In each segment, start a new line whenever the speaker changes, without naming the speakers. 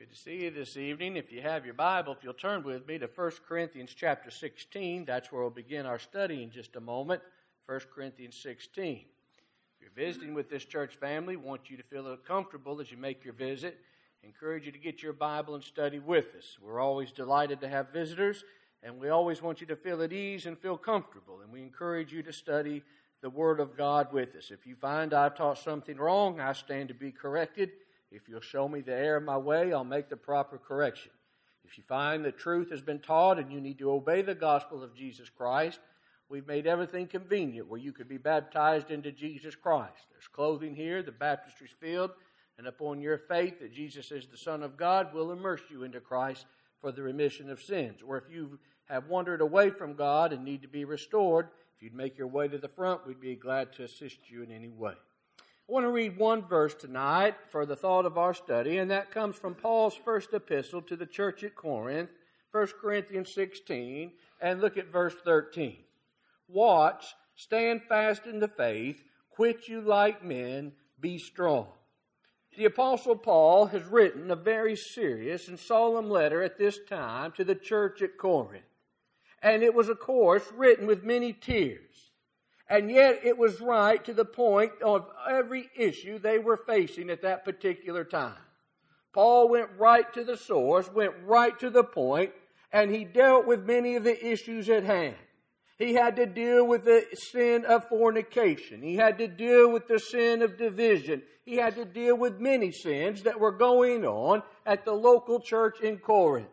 Good to see you this evening. If you have your Bible, if you'll turn with me to 1 Corinthians chapter 16, that's where we'll begin our study in just a moment. 1 Corinthians 16. If you're visiting with this church family, want you to feel comfortable as you make your visit. Encourage you to get your Bible and study with us. We're always delighted to have visitors, and we always want you to feel at ease and feel comfortable. And we encourage you to study the Word of God with us. If you find I've taught something wrong, I stand to be corrected. If you'll show me the error of my way, I'll make the proper correction. If you find the truth has been taught and you need to obey the gospel of Jesus Christ, we've made everything convenient where you could be baptized into Jesus Christ. There's clothing here, the baptistry's field, and upon your faith that Jesus is the Son of God, will immerse you into Christ for the remission of sins. Or if you have wandered away from God and need to be restored, if you'd make your way to the front, we'd be glad to assist you in any way. I want to read one verse tonight for the thought of our study, and that comes from Paul's first epistle to the church at Corinth, 1 Corinthians 16, and look at verse 13. Watch, stand fast in the faith, quit you like men, be strong. The Apostle Paul has written a very serious and solemn letter at this time to the church at Corinth. And it was, of course, written with many tears. And yet it was right to the point of every issue they were facing at that particular time. Paul went right to the source, went right to the point, and he dealt with many of the issues at hand. He had to deal with the sin of fornication. He had to deal with the sin of division. He had to deal with many sins that were going on at the local church in Corinth.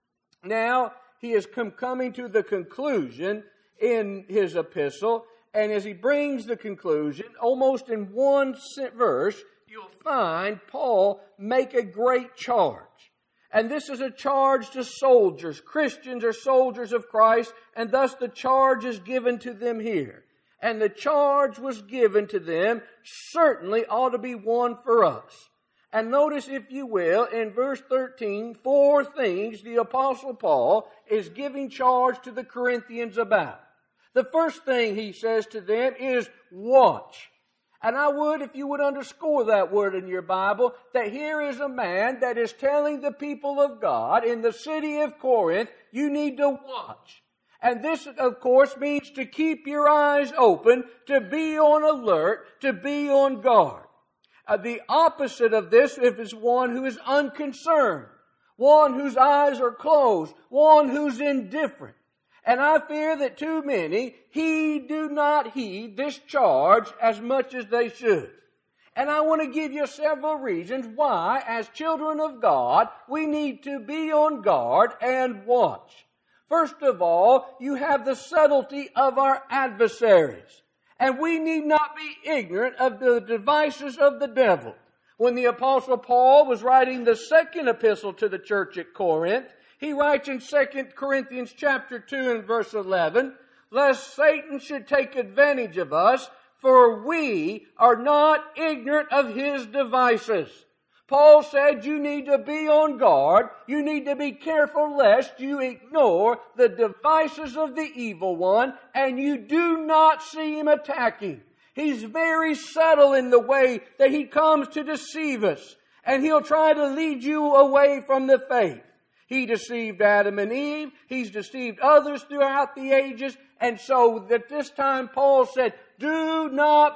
Now, he is coming to the conclusion in his epistle. And as he brings the conclusion, almost in one verse, you'll find Paul make a great charge. And this is a charge to soldiers. Christians are soldiers of Christ, and thus the charge is given to them here. And the charge was given to them certainly ought to be one for us. And notice, if you will, in verse 13, 4 things the Apostle Paul is giving charge to the Corinthians about. The first thing he says to them is watch. And I would, if you would underscore that word in your Bible, that here is a man that is telling the people of God in the city of Corinth, you need to watch. And this, of course, means to keep your eyes open, to be on alert, to be on guard. The opposite of this is one who is unconcerned, one whose eyes are closed, one who's indifferent. And I fear that too many do not heed this charge as much as they should. And I want to give you several reasons why, as children of God, we need to be on guard and watch. First of all, you have the subtlety of our adversaries. And we need not be ignorant of the devices of the devil. When the Apostle Paul was writing the second epistle to the church at Corinth, he writes in 2 Corinthians chapter 2 and verse 11, lest Satan should take advantage of us, for we are not ignorant of his devices. Paul said you need to be on guard. You need to be careful lest you ignore the devices of the evil one and you do not see him attacking. He's very subtle in the way that he comes to deceive us, and he'll try to lead you away from the faith. He deceived Adam and Eve. He's deceived others throughout the ages. And so at this time Paul said, do not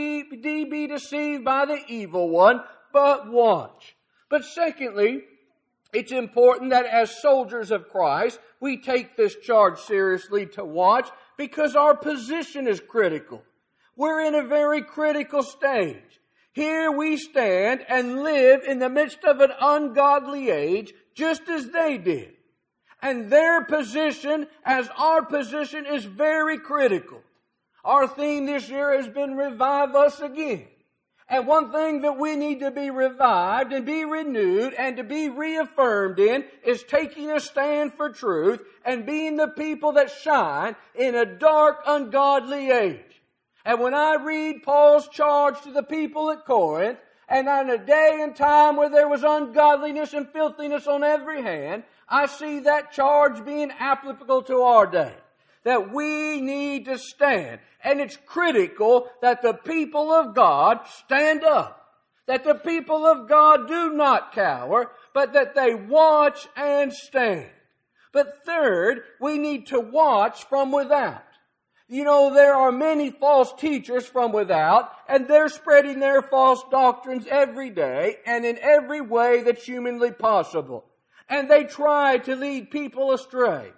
be deceived by the evil one, but watch. But secondly, it's important that as soldiers of Christ, we take this charge seriously to watch because our position is critical. We're in a very critical stage. Here we stand and live in the midst of an ungodly age, just as they did. And their position, as our position, is very critical. Our theme this year has been Revive Us Again. And one thing that we need to be revived and be renewed and to be reaffirmed in is taking a stand for truth and being the people that shine in a dark, ungodly age. And when I read Paul's charge to the people at Corinth, and on a day and time where there was ungodliness and filthiness on every hand, I see that charge being applicable to our day. That we need to stand. And it's critical that the people of God stand up. that the people of God do not cower, but that they watch and stand. But third, we need to watch from without. You know, there are many false teachers from without, and they're spreading their false doctrines every day and in every way that's humanly possible. And they try to lead people astray.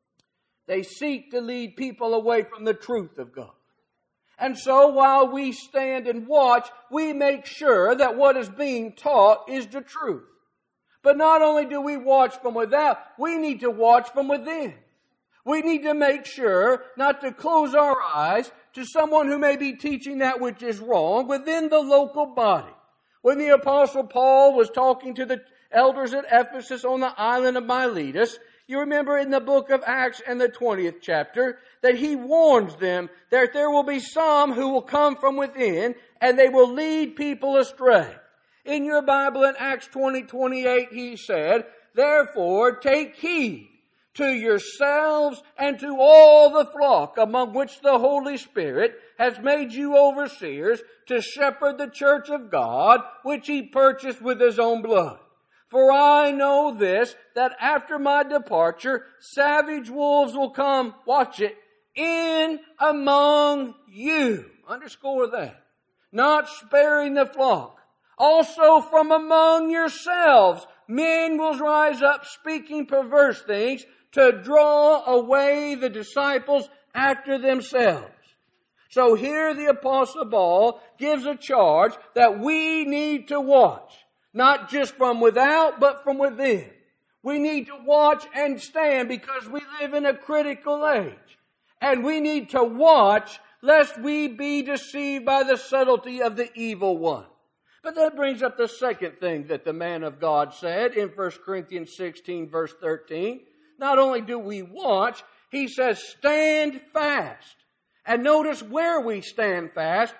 They seek to lead people away from the truth of God. And so while we stand and watch, we make sure that what is being taught is the truth. But not only do we watch from without, we need to watch from within. We need to make sure not to close our eyes to someone who may be teaching that which is wrong within the local body. When the Apostle Paul was talking to the elders at Ephesus on the island of Miletus, you remember in the book of Acts and the 20th chapter that he warns them that there will be some who will come from within and they will lead people astray. In your Bible in Acts 20:28 he said, "Therefore take heed to yourselves and to all the flock among which the Holy Spirit has made you overseers to shepherd the church of God, which he purchased with his own blood. For I know this, that after my departure, savage wolves will come," watch it, "in among you." Underscore that. "Not sparing the flock. Also from among yourselves, men will rise up speaking perverse things to draw away the disciples after themselves." So here the Apostle Paul gives a charge that we need to watch. Not just from without, but from within. We need to watch and stand because we live in a critical age. And we need to watch lest we be deceived by the subtlety of the evil one. But that brings up the second thing that the man of God said in 1 Corinthians 16 verse 13. Not only do we watch, he says stand fast. And notice where we stand fast,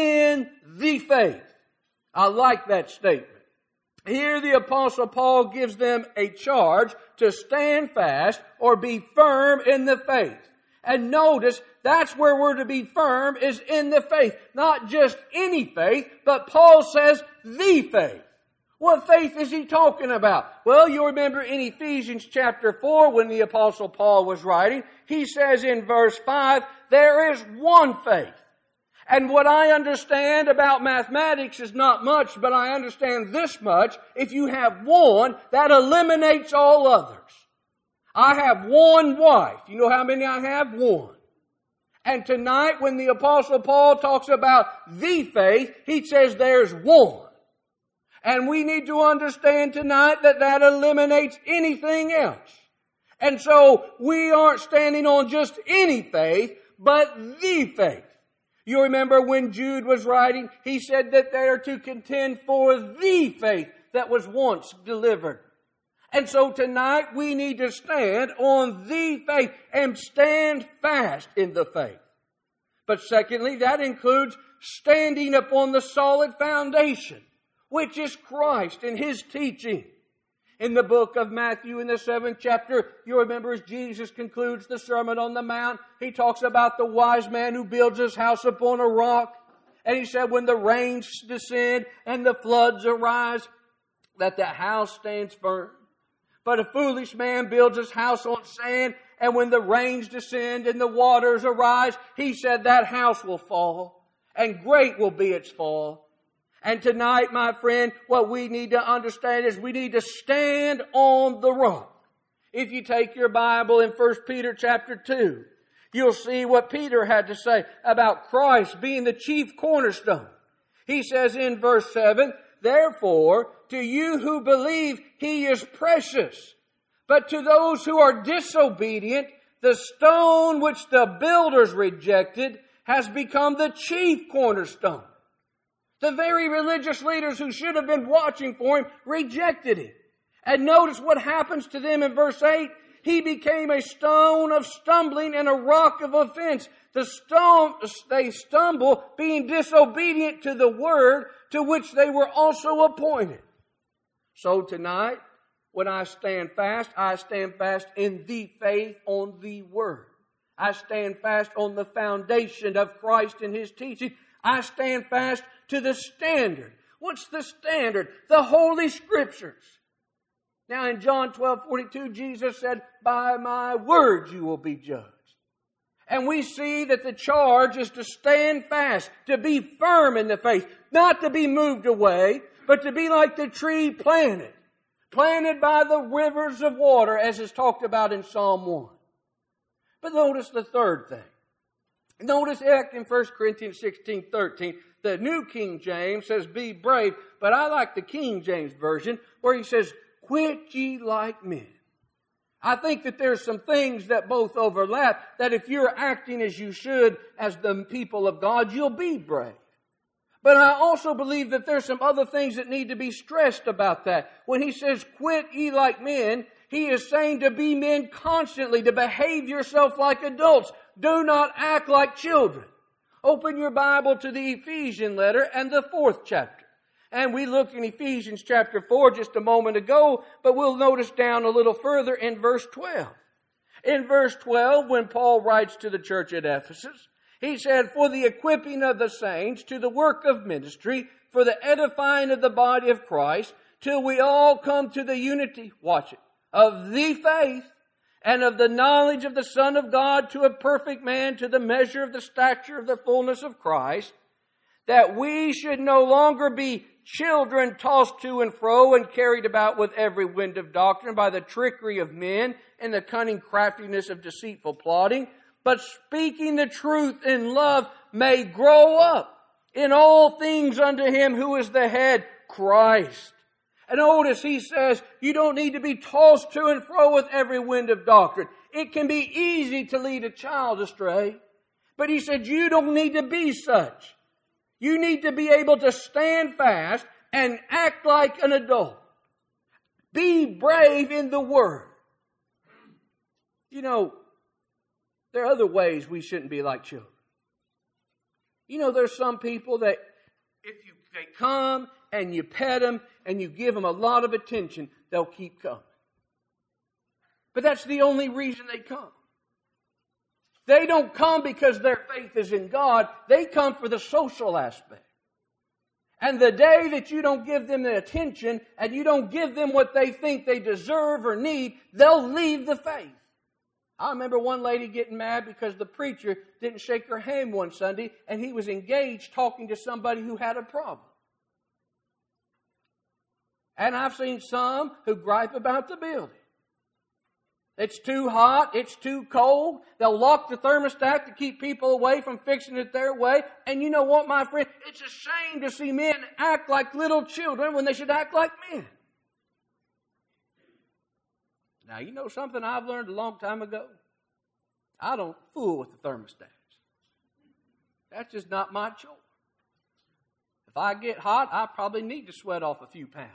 in the faith. I like that statement. Here the Apostle Paul gives them a charge to stand fast or be firm in the faith. And notice that's where we're to be firm is in the faith. Not just any faith, but Paul says the faith. What faith is he talking about? Well, you remember in Ephesians chapter 4 when the Apostle Paul was writing, he says in verse 5, there is one faith. And what I understand about mathematics is not much, but I understand this much. If you have one, that eliminates all others. I have one wife. You know how many I have? One. And tonight when the Apostle Paul talks about the faith, he says there's one. And we need to understand tonight that that eliminates anything else. And so we aren't standing on just any faith, but the faith. You remember when Jude was writing, he said that they are to contend for the faith that was once delivered. And so tonight we need to stand on the faith and stand fast in the faith. But secondly, that includes standing upon the solid foundation, which is Christ and His teaching. In the book of Matthew in the 7th chapter, you remember as Jesus concludes the Sermon on the Mount, He talks about the wise man who builds his house upon a rock. And He said when the rains descend and the floods arise, that the house stands firm. But a foolish man builds his house on sand, and when the rains descend and the waters arise, He said that house will fall, and great will be its fall. And tonight, my friend, what we need to understand is we need to stand on the rock. If you take your Bible in 1 Peter chapter 2, you'll see what Peter had to say about Christ being the chief cornerstone. He says in verse 7, therefore, to you who believe, He is precious. But to those who are disobedient, the stone which the builders rejected has become the chief cornerstone. The very religious leaders who should have been watching for Him rejected Him. And notice what happens to them in verse 8. He became a stone of stumbling and a rock of offense. They stumble being disobedient to the word to which they were also appointed. So tonight, when I stand fast in the faith on the word. I stand fast on the foundation of Christ and His teaching. I stand fast to the standard What's the standard? The Holy Scriptures. Now in John 12:42, Jesus said, by my words you will be judged. And we see that the charge is to stand fast, to be firm in the faith, not to be moved away, but to be like the tree planted by the rivers of water, as is talked about in Psalm 1. But notice the third thing. Notice in 1 Corinthians 16:13, the New King James says, be brave, but I like the King James Version, where he says, quit ye like men. I think that there's some things that both overlap, that if you're acting as you should as the people of God, you'll be brave. But I also believe that there's some other things that need to be stressed about that. When he says, quit ye like men, he is saying to be men constantly, to behave yourself like adults. Do not act like children. Open your Bible to the Ephesian letter and the 4th chapter. And we looked in Ephesians chapter 4 just a moment ago, but we'll notice down a little further in verse 12. In verse 12, when Paul writes to the church at Ephesus, he said, for the equipping of the saints to the work of ministry, for the edifying of the body of Christ, till we all come to the unity, watch it, of the faith and of the knowledge of the Son of God, to a perfect man, to the measure of the stature of the fullness of Christ, that we should no longer be children tossed to and fro and carried about with every wind of doctrine by the trickery of men and the cunning craftiness of deceitful plotting, but speaking the truth in love may grow up in all things unto him who is the head, Christ. And notice he says, you don't need to be tossed to and fro with every wind of doctrine. It can be easy to lead a child astray. But he said, you don't need to be such. You need to be able to stand fast and act like an adult. Be brave in the Word. You know, there are other ways we shouldn't be like children. You know, there's some people that they come and you pet them and you give them a lot of attention, they'll keep coming. But that's the only reason they come. They don't come because their faith is in God. They come for the social aspect. And the day that you don't give them the attention and you don't give them what they think they deserve or need, they'll leave the faith. I remember one lady getting mad because the preacher didn't shake her hand one Sunday and he was engaged talking to somebody who had a problem. And I've seen some who gripe about the building. It's too hot. It's too cold. They'll lock the thermostat to keep people away from fixing it their way. And you know what, my friend? It's a shame to see men act like little children when they should act like men. Now, you know something I've learned a long time ago? I don't fool with the thermostats. That's just not my chore. If I get hot, I probably need to sweat off a few pounds.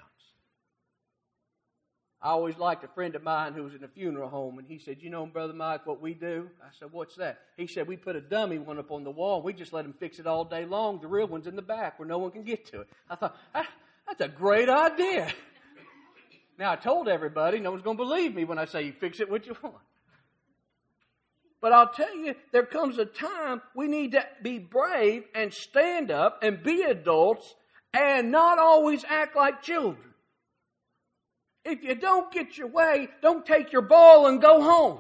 I always liked a friend of mine who was in a funeral home, and he said, you know, Brother Mike, what we do? I said, what's that? He said, we put a dummy one up on the wall, and we just let them fix it all day long. The real one's in the back where no one can get to it. I thought, that's a great idea. Now, I told everybody, no one's going to believe me when I say you fix it what you want. But I'll tell you, there comes a time we need to be brave and stand up and be adults and not always act like children. If you don't get your way, don't take your ball and go home.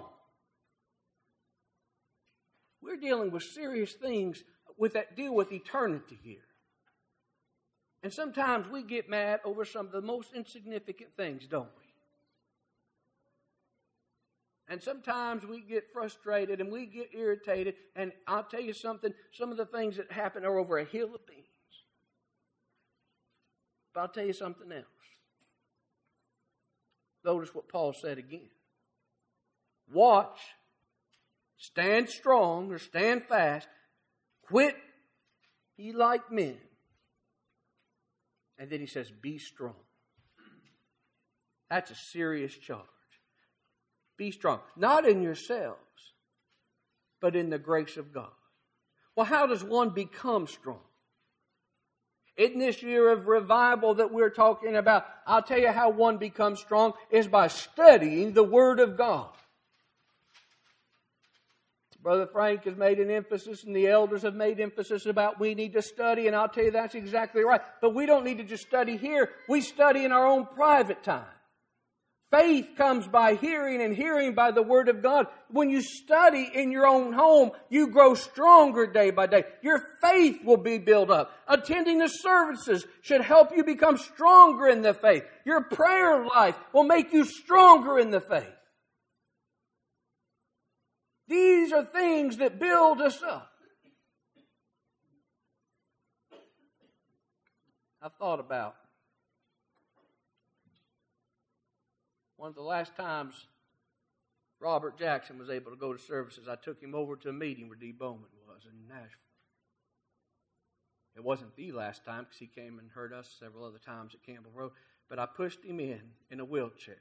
We're dealing with serious things that deal with eternity here. And sometimes we get mad over some of the most insignificant things, don't we? And sometimes we get frustrated and we get irritated. And I'll tell you something, some of the things that happen are over a hill of beans. But I'll tell you something else. Notice what Paul said again. Watch, stand strong or stand fast, quit ye like men. And then he says, be strong. That's a serious charge. Be strong. Not in yourselves, but in the grace of God. Well, how does one become strong? In this year of revival that we're talking about, I'll tell you how one becomes strong is by studying the Word of God. Brother Frank has made an emphasis and the elders have made emphasis about we need to study, and I'll tell you that's exactly right. But we don't need to just study here. We study in our own private time. Faith comes by hearing and hearing by the Word of God. When you study in your own home, you grow stronger day by day. Your faith will be built up. Attending the services should help you become stronger in the faith. Your prayer life will make you stronger in the faith. These are things that build us up. I've thought about one of the last times Robert Jackson was able to go to services. I took him over to a meeting where Dee Bowman was in Nashville. It wasn't the last time because he came and heard us several other times at Campbell Road. But I pushed him in a wheelchair.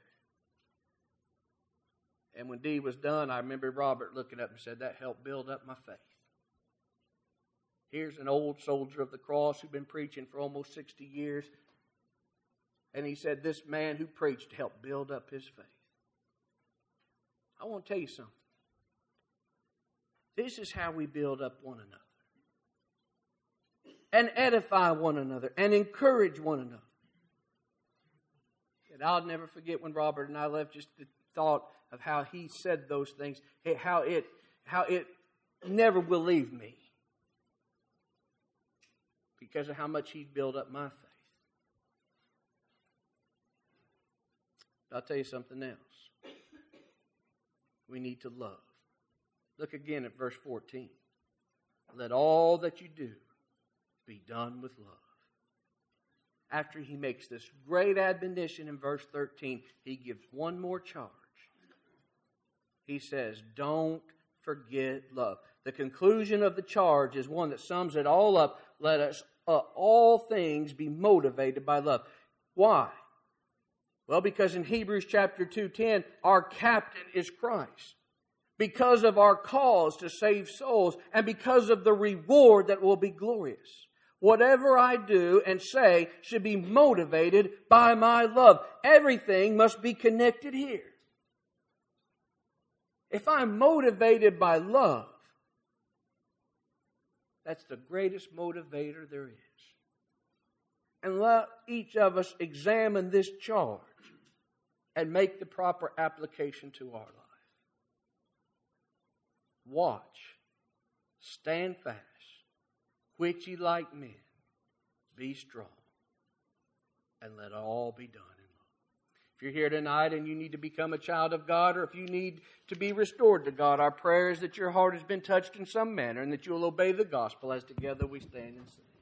And when Dee was done, I remember Robert looking up and said, that helped build up my faith. Here's an old soldier of the cross who'd been preaching for almost 60 years. And he said, this man who preached helped build up his faith. I want to tell you something. This is how we build up one another. And edify one another. And encourage one another. And I'll never forget when Robert and I left, just the thought of how he said those things. How it never will leave me. Because of how much he'd built up my faith. I'll tell you something else. We need to love. Look again at verse 14. Let all that you do be done with love. After he makes this great admonition in verse 13, he gives one more charge. He says, don't forget love. The conclusion of the charge is one that sums it all up. Let us all things be motivated by love. Why? Well, because in Hebrews chapter 2:10, our captain is Christ. Because of our cause to save souls, and because of the reward that will be glorious. Whatever I do and say should be motivated by my love. Everything must be connected here. If I'm motivated by love, that's the greatest motivator there is. And let each of us examine this charge and make the proper application to our life. Watch, stand fast, quit ye like men, be strong, and let all be done in love. If you're here tonight and you need to become a child of God, or if you need to be restored to God, our prayer is that your heart has been touched in some manner and that you'll obey the gospel as together we stand and sing.